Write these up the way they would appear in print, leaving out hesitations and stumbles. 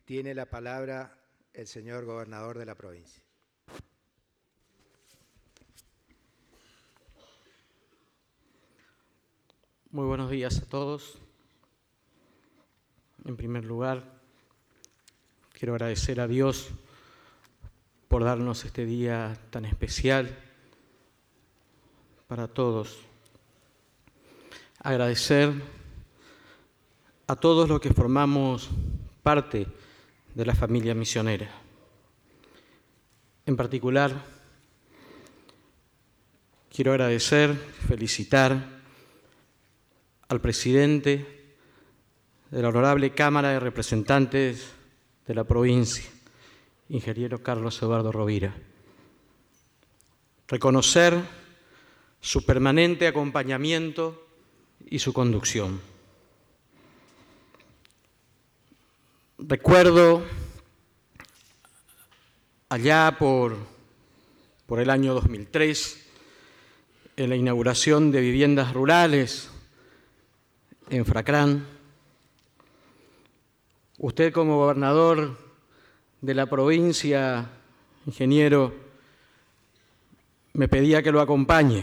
Tiene la palabra el señor gobernador de la provincia. Muy buenos días a todos. En primer lugar, quiero agradecer a Dios por darnos este día tan especial para todos. Agradecer a todos los que formamos parte de la familia misionera. En particular, quiero agradecer, felicitar al presidente de la Honorable Cámara de Representantes de la provincia, ingeniero Carlos Eduardo Rovira. Reconocer su permanente acompañamiento y su conducción. Recuerdo allá por el año 2003, en la inauguración de viviendas rurales en Fracrán, usted como gobernador de la provincia, ingeniero, me pedía que lo acompañe.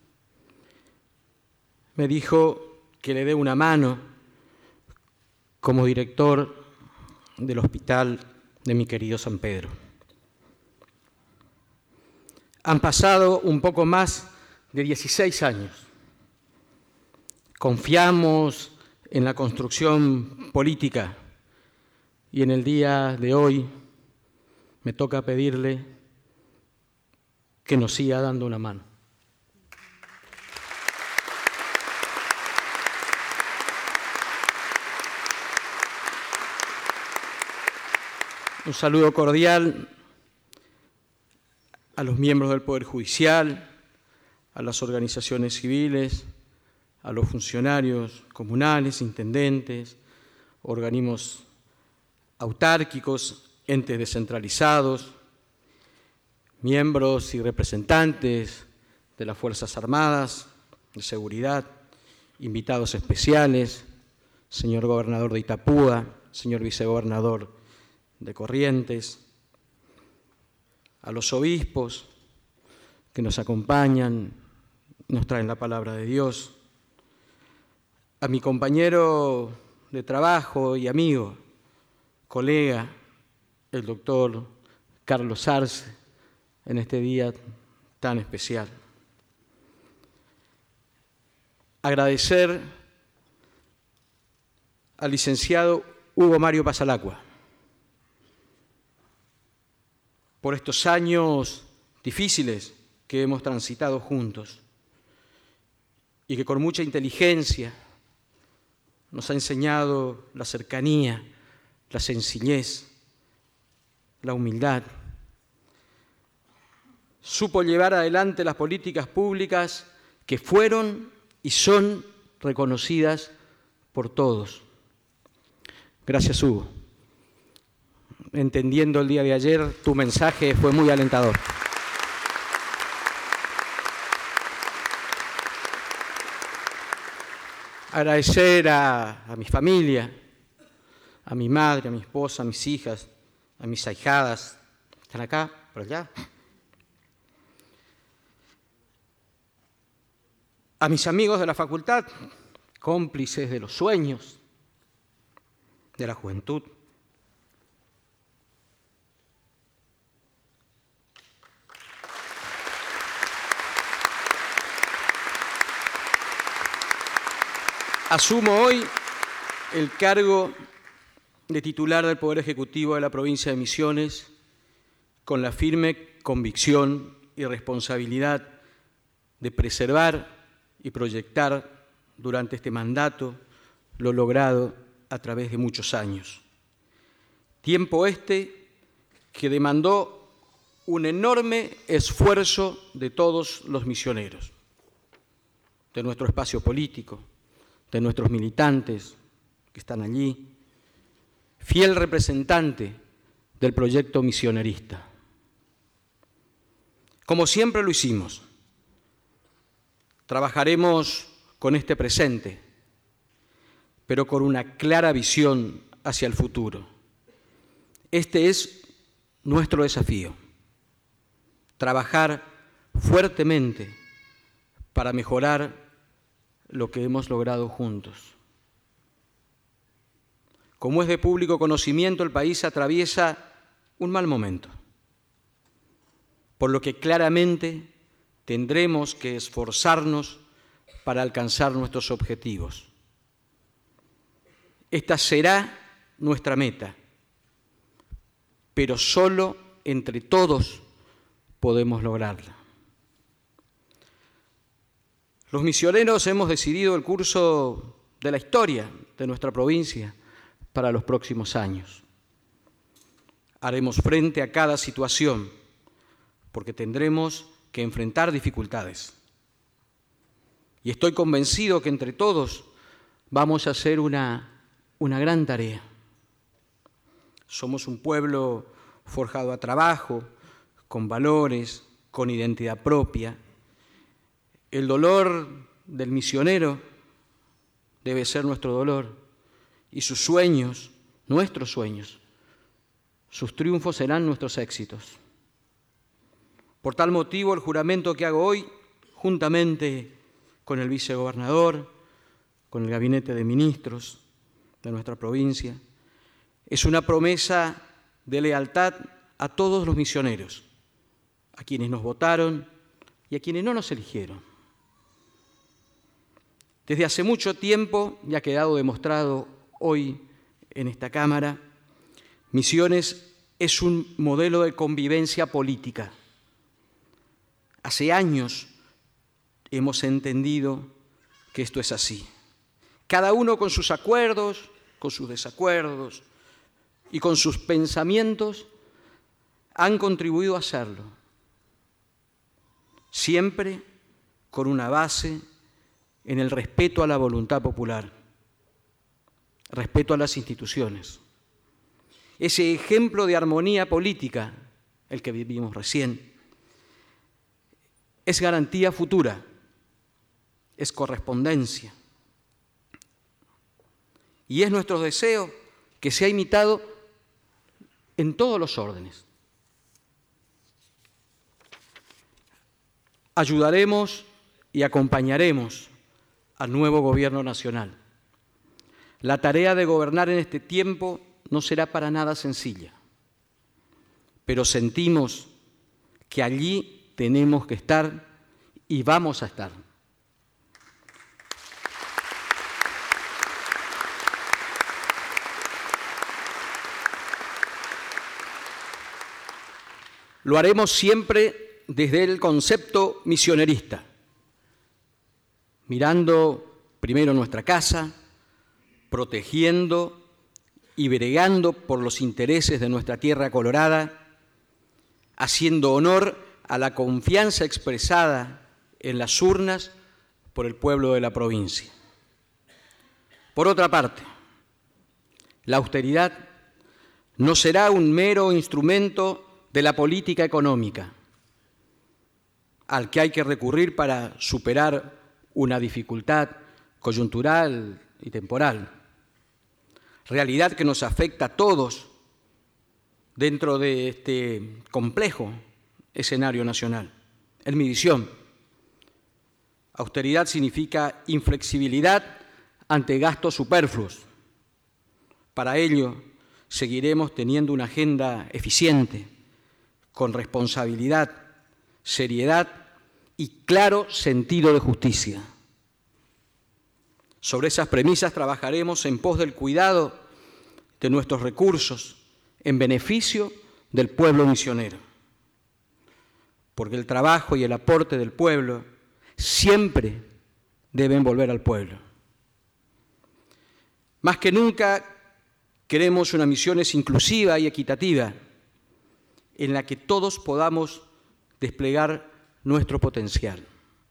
Me dijo que le dé una mano como director del hospital de mi querido San Pedro. Han pasado un poco más de 16 años. Confiamos en la construcción política y en el día de hoy me toca pedirle que nos siga dando una mano. Un saludo cordial a los miembros del Poder Judicial, a las organizaciones civiles, a los funcionarios comunales, intendentes, organismos autárquicos, entes descentralizados, miembros y representantes de las Fuerzas Armadas, de seguridad, invitados especiales, señor gobernador de Itapúa, señor vicegobernador de Corrientes, a los obispos que nos acompañan, nos traen la palabra de Dios, a mi compañero de trabajo y amigo, colega, el doctor Carlos Arce, en este día tan especial. Agradecer al licenciado Hugo Mario Pasalacqua por estos años difíciles que hemos transitado juntos y que con mucha inteligencia nos ha enseñado la cercanía, la sencillez, la humildad. Supo llevar adelante las políticas públicas que fueron y son reconocidas por todos. Gracias, Hugo. Entendiendo el día de ayer, tu mensaje fue muy alentador. Agradecer a mi familia, a mi madre, a mi esposa, a mis hijas, a mis ahijadas. ¿Están acá? ¿Por allá? A mis amigos de la facultad, cómplices de los sueños, de la juventud. Asumo hoy el cargo de titular del Poder Ejecutivo de la provincia de Misiones con la firme convicción y responsabilidad de preservar y proyectar durante este mandato lo logrado a través de muchos años. Tiempo este que demandó un enorme esfuerzo de todos los misioneros, de nuestro espacio político, de nuestros militantes que están allí, fiel representante del proyecto misionerista. Como siempre lo hicimos, trabajaremos con este presente, pero con una clara visión hacia el futuro. Este es nuestro desafío: trabajar fuertemente para mejorar lo que hemos logrado juntos. Como es de público conocimiento, el país atraviesa un mal momento, por lo que claramente tendremos que esforzarnos para alcanzar nuestros objetivos. Esta será nuestra meta, pero solo entre todos podemos lograrla. Los misioneros hemos decidido el curso de la historia de nuestra provincia para los próximos años. Haremos frente a cada situación, porque tendremos que enfrentar dificultades. Y estoy convencido que entre todos vamos a hacer una gran tarea. Somos un pueblo forjado a trabajo, con valores, con identidad propia. El dolor del misionero debe ser nuestro dolor, y sus sueños, nuestros sueños, sus triunfos serán nuestros éxitos. Por tal motivo, el juramento que hago hoy, juntamente con el vicegobernador, con el gabinete de ministros de nuestra provincia, es una promesa de lealtad a todos los misioneros, a quienes nos votaron y a quienes no nos eligieron. Desde hace mucho tiempo, y ha quedado demostrado hoy en esta Cámara, Misiones es un modelo de convivencia política. Hace años hemos entendido que esto es así. Cada uno con sus acuerdos, con sus desacuerdos y con sus pensamientos han contribuido a hacerlo, siempre con una base en el respeto a la voluntad popular, respeto a las instituciones. Ese ejemplo de armonía política, el que vivimos recién, es garantía futura, es correspondencia. Y es nuestro deseo que sea imitado en todos los órdenes. Ayudaremos y acompañaremos al nuevo Gobierno nacional. La tarea de gobernar en este tiempo no será para nada sencilla, pero sentimos que allí tenemos que estar y vamos a estar. Lo haremos siempre desde el concepto misionerista, mirando primero nuestra casa, protegiendo y bregando por los intereses de nuestra tierra colorada, haciendo honor a la confianza expresada en las urnas por el pueblo de la provincia. Por otra parte, la austeridad no será un mero instrumento de la política económica al que hay que recurrir para superar una dificultad coyuntural y temporal, realidad que nos afecta a todos dentro de este complejo escenario nacional. Es mi visión. Austeridad significa inflexibilidad ante gastos superfluos. Para ello, seguiremos teniendo una agenda eficiente, con responsabilidad, seriedad y claro sentido de justicia. Sobre esas premisas trabajaremos en pos del cuidado de nuestros recursos en beneficio del pueblo misionero, porque el trabajo y el aporte del pueblo siempre deben volver al pueblo. Más que nunca queremos una Misiones inclusiva y equitativa, en la que todos podamos desplegar nuestro potencial.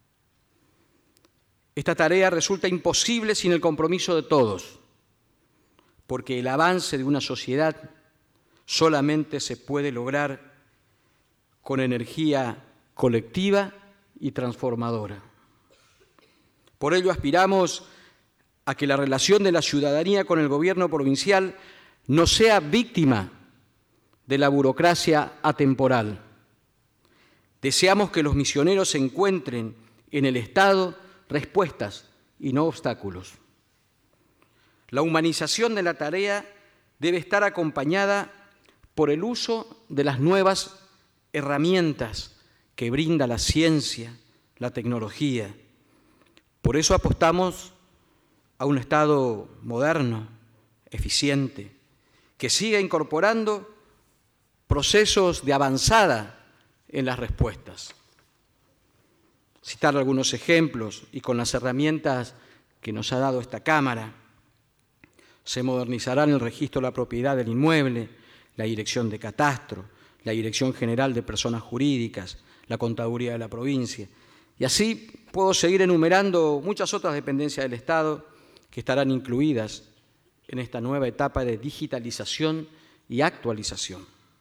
Esta tarea resulta imposible sin el compromiso de todos, porque el avance de una sociedad solamente se puede lograr con energía colectiva y transformadora. Por ello aspiramos a que la relación de la ciudadanía con el gobierno provincial no sea víctima de la burocracia atemporal. Deseamos que los misioneros encuentren en el Estado respuestas y no obstáculos. La humanización de la tarea debe estar acompañada por el uso de las nuevas herramientas que brinda la ciencia, la tecnología. Por eso apostamos a un Estado moderno, eficiente, que siga incorporando procesos de avanzada en las respuestas. Citar algunos ejemplos y con las herramientas que nos ha dado esta Cámara. Se modernizarán el registro de la propiedad del inmueble, la Dirección de Catastro, la Dirección General de Personas Jurídicas, la Contaduría de la provincia. Y así puedo seguir enumerando muchas otras dependencias del Estado que estarán incluidas en esta nueva etapa de digitalización y actualización.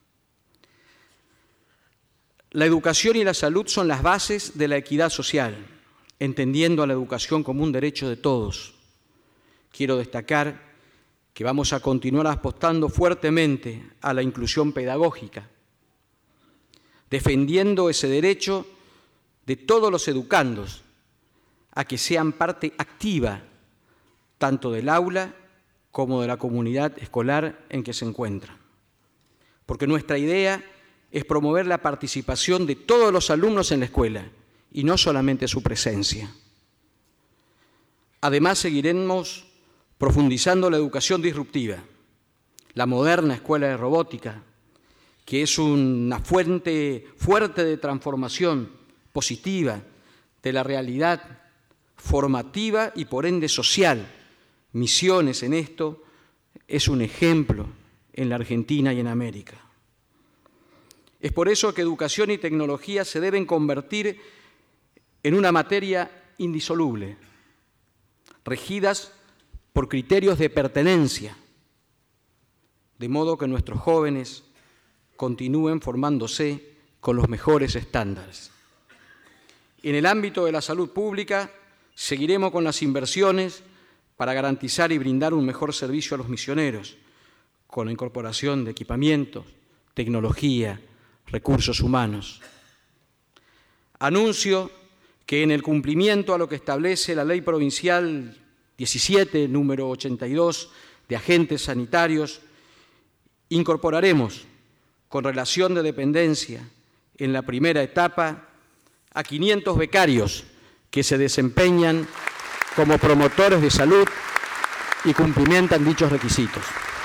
La educación y la salud son las bases de la equidad social, entendiendo a la educación como un derecho de todos. Quiero destacar que vamos a continuar apostando fuertemente a la inclusión pedagógica, defendiendo ese derecho de todos los educandos a que sean parte activa tanto del aula como de la comunidad escolar en que se encuentran. Porque nuestra idea es promover la participación de todos los alumnos en la escuela y no solamente su presencia. Además, seguiremos profundizando la educación disruptiva, la moderna escuela de robótica, que es una fuente fuerte de transformación positiva de la realidad formativa y por ende social. Misiones en esto es un ejemplo en la Argentina y en América. Es por eso que educación y tecnología se deben convertir en una materia indisoluble, regidas por criterios de pertenencia, de modo que nuestros jóvenes continúen formándose con los mejores estándares. En el ámbito de la salud pública, seguiremos con las inversiones para garantizar y brindar un mejor servicio a los misioneros, con la incorporación de equipamientos, tecnología, recursos humanos. Anuncio que en el cumplimiento a lo que establece la Ley Provincial 17, número 82, de agentes sanitarios, incorporaremos, con relación de dependencia, en la primera etapa, a 500 becarios que se desempeñan como promotores de salud y cumplimentan dichos requisitos.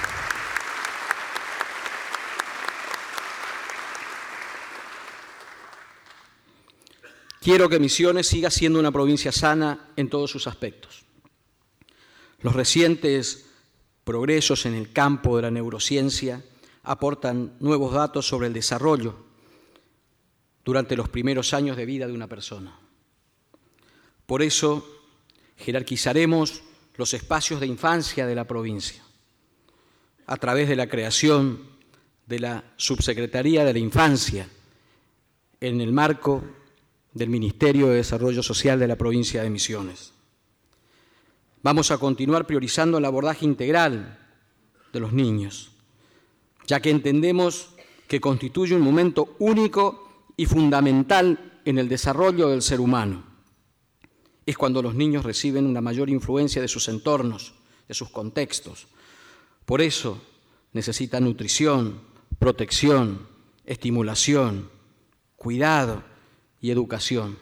Quiero que Misiones siga siendo una provincia sana en todos sus aspectos. Los recientes progresos en el campo de la neurociencia aportan nuevos datos sobre el desarrollo durante los primeros años de vida de una persona. Por eso, jerarquizaremos los espacios de infancia de la provincia a través de la creación de la Subsecretaría de la Infancia en el marco del Ministerio de Desarrollo Social de la provincia de Misiones. Vamos a continuar priorizando el abordaje integral de los niños, ya que entendemos que constituye un momento único y fundamental en el desarrollo del ser humano. Es cuando los niños reciben una mayor influencia de sus entornos, de sus contextos. Por eso necesitan nutrición, protección, estimulación, cuidado y educación.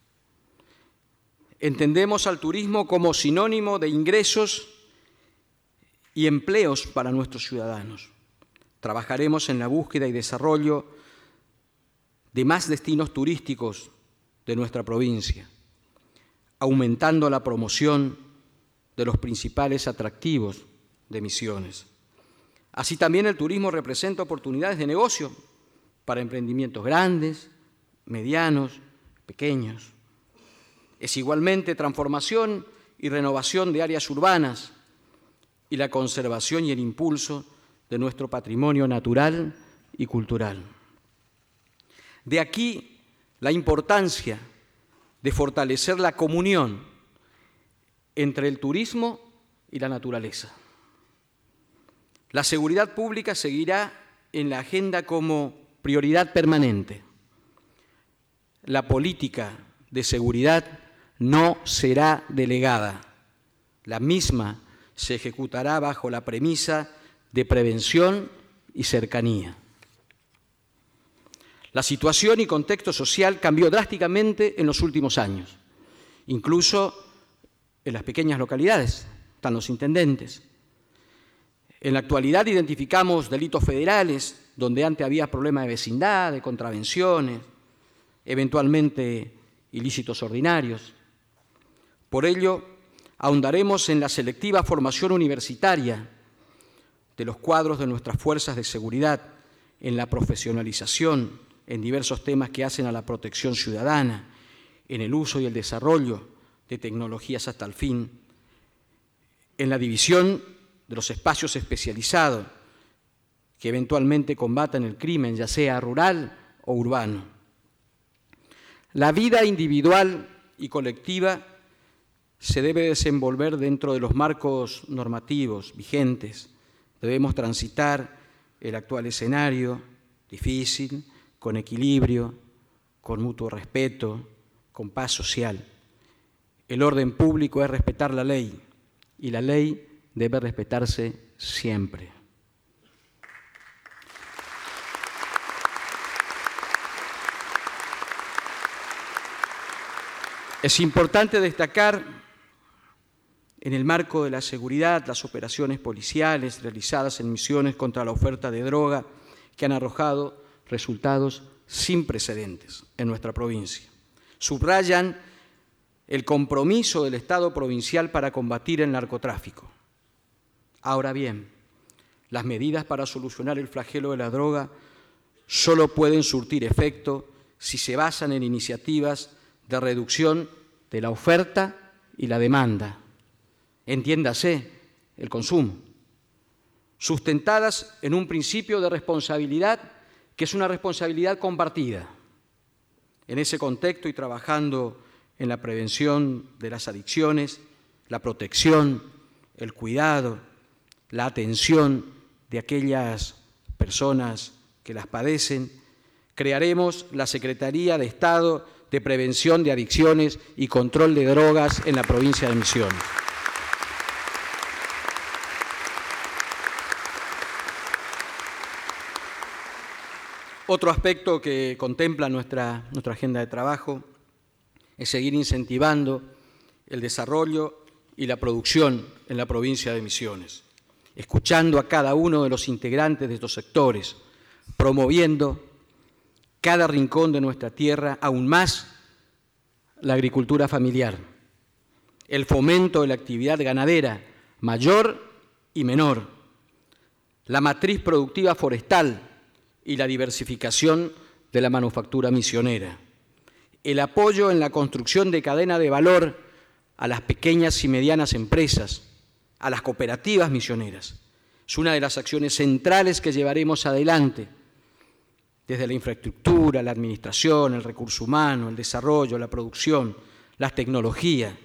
Entendemos al turismo como sinónimo de ingresos y empleos para nuestros ciudadanos. Trabajaremos en la búsqueda y desarrollo de más destinos turísticos de nuestra provincia, aumentando la promoción de los principales atractivos de Misiones. Así también el turismo representa oportunidades de negocio para emprendimientos grandes, medianos, pequeños. Es igualmente transformación y renovación de áreas urbanas y la conservación y el impulso de nuestro patrimonio natural y cultural. De aquí la importancia de fortalecer la comunión entre el turismo y la naturaleza. La seguridad pública seguirá en la agenda como prioridad permanente. La política de seguridad no será delegada. La misma se ejecutará bajo la premisa de prevención y cercanía. La situación y contexto social cambió drásticamente en los últimos años. Incluso en las pequeñas localidades están los intendentes. En la actualidad identificamos delitos federales, donde antes había problemas de vecindad, de contravenciones, eventualmente ilícitos ordinarios. Por ello, ahondaremos en la selectiva formación universitaria de los cuadros de nuestras fuerzas de seguridad, en la profesionalización en diversos temas que hacen a la protección ciudadana, en el uso y el desarrollo de tecnologías hasta el fin, en la división de los espacios especializados que eventualmente combatan el crimen, ya sea rural o urbano. La vida individual y colectiva se debe desenvolver dentro de los marcos normativos vigentes. Debemos transitar el actual escenario difícil, con equilibrio, con mutuo respeto, con paz social. El orden público es respetar la ley y la ley debe respetarse siempre. Es importante destacar, en el marco de la seguridad, las operaciones policiales realizadas en misiones contra la oferta de droga que han arrojado resultados sin precedentes en nuestra provincia. Subrayan el compromiso del Estado provincial para combatir el narcotráfico. Ahora bien, las medidas para solucionar el flagelo de la droga solo pueden surtir efecto si se basan en iniciativas de reducción de la oferta y la demanda, entiéndase, el consumo, sustentadas en un principio de responsabilidad que es una responsabilidad compartida. En ese contexto y trabajando en la prevención de las adicciones, la protección, el cuidado, la atención de aquellas personas que las padecen, crearemos la Secretaría de Estado de Prevención de Adicciones y Control de Drogas en la provincia de Misiones. Otro aspecto que contempla nuestra agenda de trabajo es seguir incentivando el desarrollo y la producción en la provincia de Misiones, escuchando a cada uno de los integrantes de estos sectores, promoviendo cada rincón de nuestra tierra, aún más la agricultura familiar, el fomento de la actividad ganadera mayor y menor, la matriz productiva forestal y la diversificación de la manufactura misionera, el apoyo en la construcción de cadena de valor a las pequeñas y medianas empresas, a las cooperativas misioneras. Es una de las acciones centrales que llevaremos adelante, desde la infraestructura, la administración, el recurso humano, el desarrollo, la producción, las tecnologías.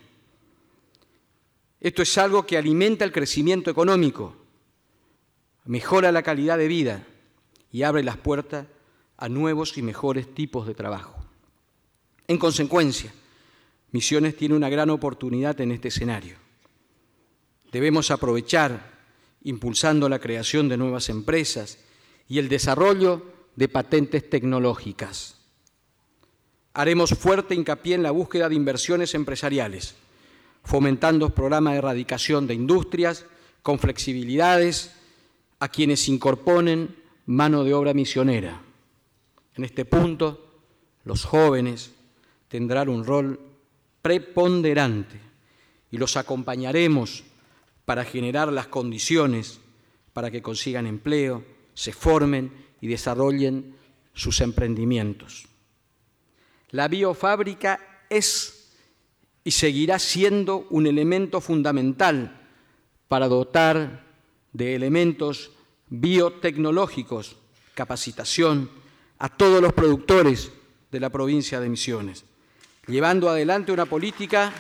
Esto es algo que alimenta el crecimiento económico, mejora la calidad de vida y abre las puertas a nuevos y mejores tipos de trabajo. En consecuencia, Misiones tiene una gran oportunidad en este escenario. Debemos aprovechar, impulsando la creación de nuevas empresas y el desarrollo de patentes tecnológicas. Haremos fuerte hincapié en la búsqueda de inversiones empresariales, fomentando programas de erradicación de industrias con flexibilidades a quienes incorporen mano de obra misionera. En este punto, los jóvenes tendrán un rol preponderante y los acompañaremos para generar las condiciones para que consigan empleo, se formen y desarrollen sus emprendimientos. La biofábrica es y seguirá siendo un elemento fundamental para dotar de elementos biotecnológicos, capacitación a todos los productores de la provincia de Misiones, llevando adelante una política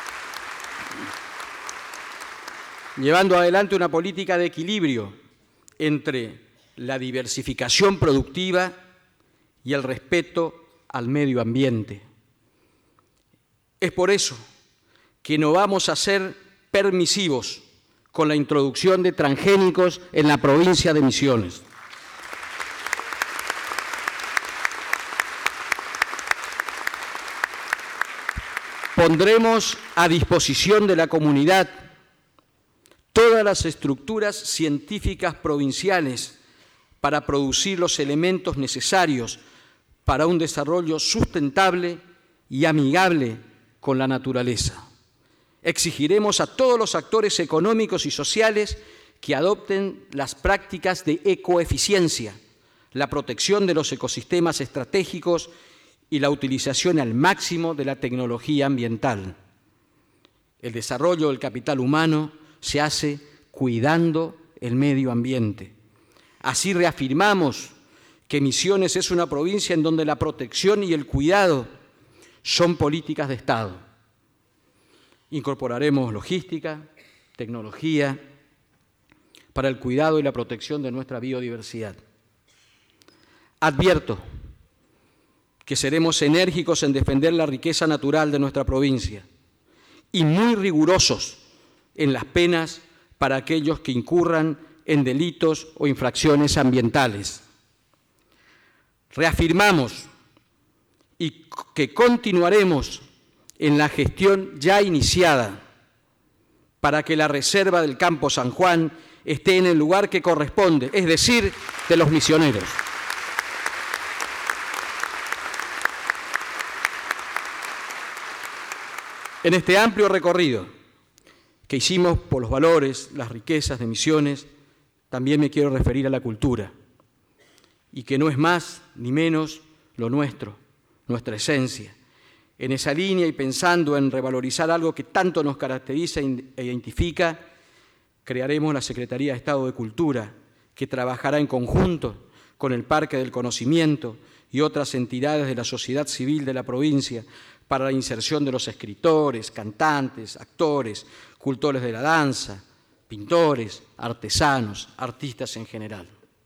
de equilibrio entre la diversificación productiva y el respeto al medio ambiente. Es por eso que no vamos a ser permisivos con la introducción de transgénicos en la provincia de Misiones. Pondremos a disposición de la comunidad todas las estructuras científicas provinciales para producir los elementos necesarios para un desarrollo sustentable y amigable con la naturaleza. Exigiremos a todos los actores económicos y sociales que adopten las prácticas de ecoeficiencia, la protección de los ecosistemas estratégicos y la utilización al máximo de la tecnología ambiental. El desarrollo del capital humano se hace cuidando el medio ambiente. Así reafirmamos que Misiones es una provincia en donde la protección y el cuidado son políticas de Estado. Incorporaremos logística, tecnología para el cuidado y la protección de nuestra biodiversidad. Advierto que seremos enérgicos en defender la riqueza natural de nuestra provincia y muy rigurosos en las penas para aquellos que incurran en delitos o infracciones ambientales. Reafirmamos y que continuaremos en la gestión ya iniciada para que la reserva del Campo San Juan esté en el lugar que corresponde, es decir, de los misioneros. En este amplio recorrido que hicimos por los valores, las riquezas de Misiones, también me quiero referir a la cultura, y que no es más ni menos lo nuestro, nuestra esencia. En esa línea y pensando en revalorizar algo que tanto nos caracteriza e identifica, crearemos la Secretaría de Estado de Cultura, que trabajará en conjunto con el Parque del Conocimiento y otras entidades de la sociedad civil de la provincia para la inserción de los escritores, cantantes, actores, cultores de la danza, pintores, artesanos, artistas en general.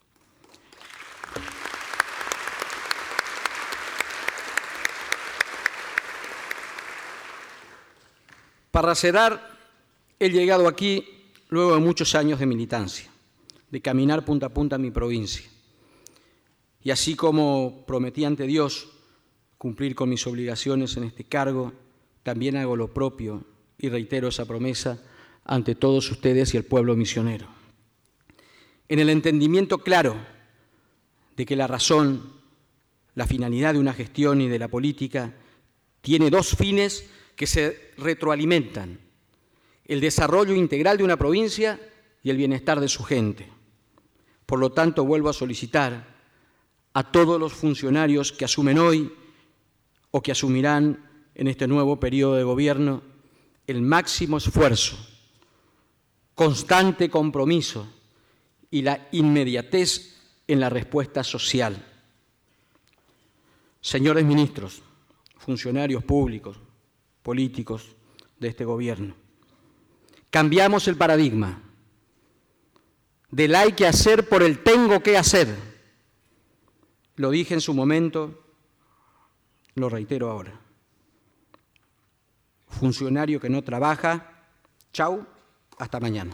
Para cerrar, he llegado aquí luego de muchos años de militancia, de caminar punta a punta en mi provincia. Y así como prometí ante Dios cumplir con mis obligaciones en este cargo, también hago lo propio y reitero esa promesa ante todos ustedes y el pueblo misionero. En el entendimiento claro de que la razón, la finalidad de una gestión y de la política tiene dos fines que se retroalimentan: el desarrollo integral de una provincia y el bienestar de su gente. Por lo tanto, vuelvo a solicitar a todos los funcionarios que asumen hoy o que asumirán en este nuevo periodo de gobierno el máximo esfuerzo, constante compromiso y la inmediatez en la respuesta social. Señores ministros, funcionarios públicos, políticos de este gobierno, cambiamos el paradigma del hay que hacer por el tengo que hacer. Lo dije en su momento, lo reitero ahora. Funcionario que no trabaja, chau, hasta mañana.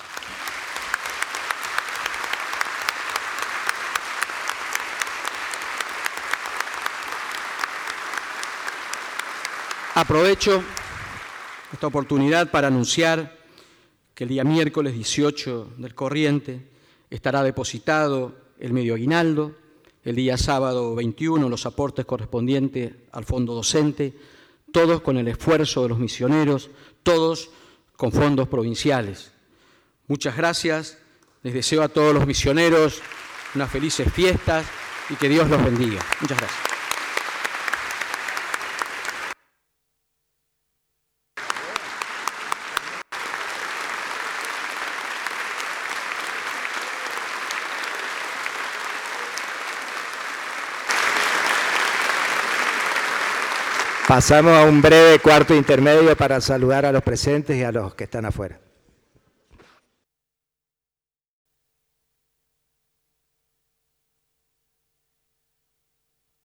Aprovecho esta oportunidad para anunciar que el día miércoles 18 del corriente estará depositado el medio aguinaldo, el día sábado 21 los aportes correspondientes al fondo docente, todos con el esfuerzo de los misioneros, todos con fondos provinciales. Muchas gracias, les deseo a todos los misioneros unas felices fiestas y que Dios los bendiga. Muchas gracias. Pasamos a un breve cuarto intermedio para saludar a los presentes y a los que están afuera.